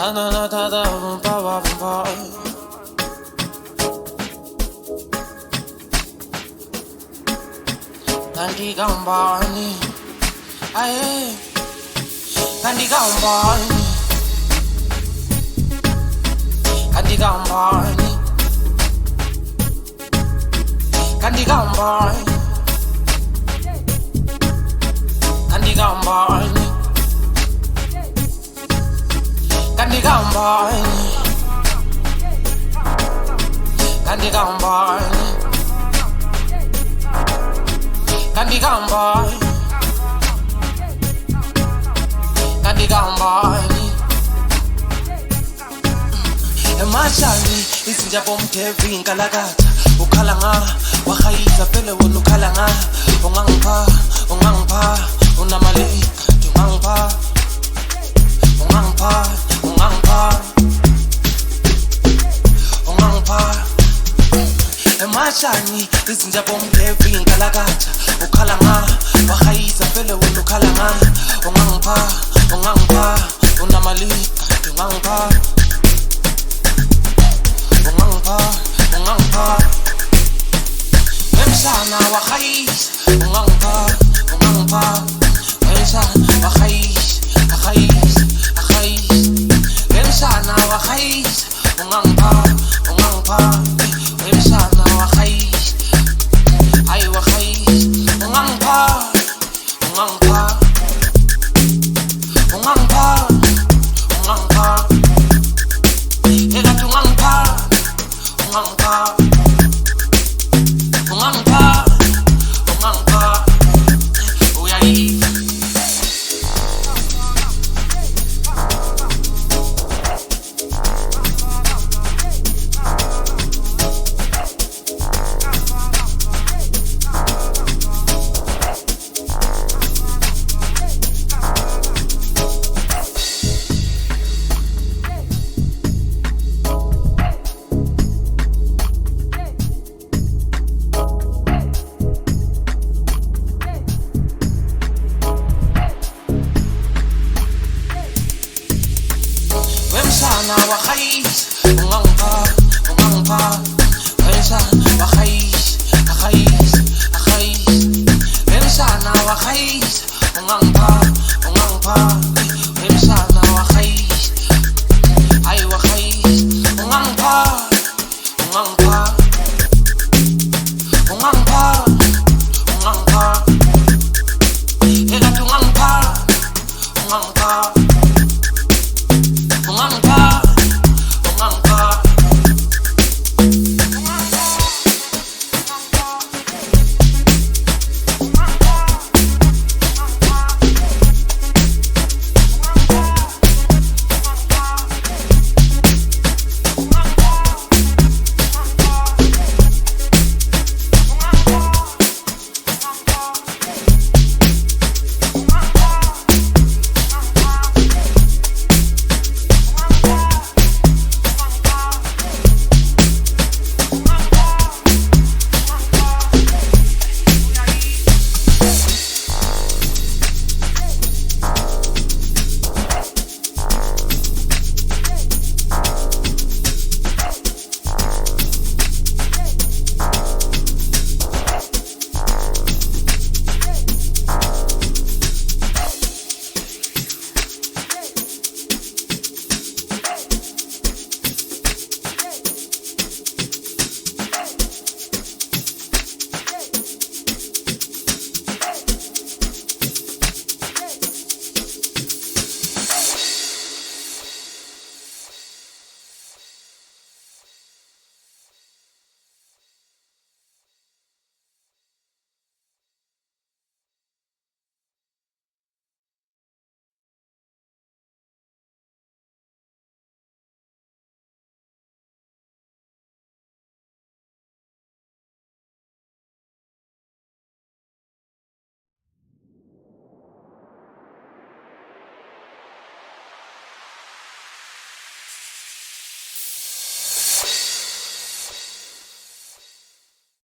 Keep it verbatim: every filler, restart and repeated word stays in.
Na na na da da ba ba ba ba. Kandi gambani, aye. Kandi gambani, kandi gambani, kandi gambani, kandi gambani, kandi gambani, kandi gambani. Kandi gambani, kandi gambani. Emashani izinja bomthevi inkalakatha ukhala nga wahayisa phela wona ukhala nga ungangipha ungangipha unamalika ungangipha ungangipha ungangipha ungangipha. Emashani izinja bomthevi inkalakatha ukhala nga wahayisa phela wena ukhala nga ungangipha ungangipha unamalika ungangipha ungangipha ungangipha. Emshana wahayisa ungangipha ungangipha. Emshana wahayisa wahayisa wahayisa. Emshana wahayisa ungangipha ungangipha. Emshana wahayisa ay wahayisa ungangipha ungangipha ungangipha ungangipha. Ekathi ungangipha ungangipha ungangipha ungangipha uyayiva. Emshana wahayisa ungangipha ungangipha. Emshana wahayisa wahayisa wahayisa. Emshana wahayisa ungangipha ungangipha. Emshana wahayisa ay wahayisa ungangipha.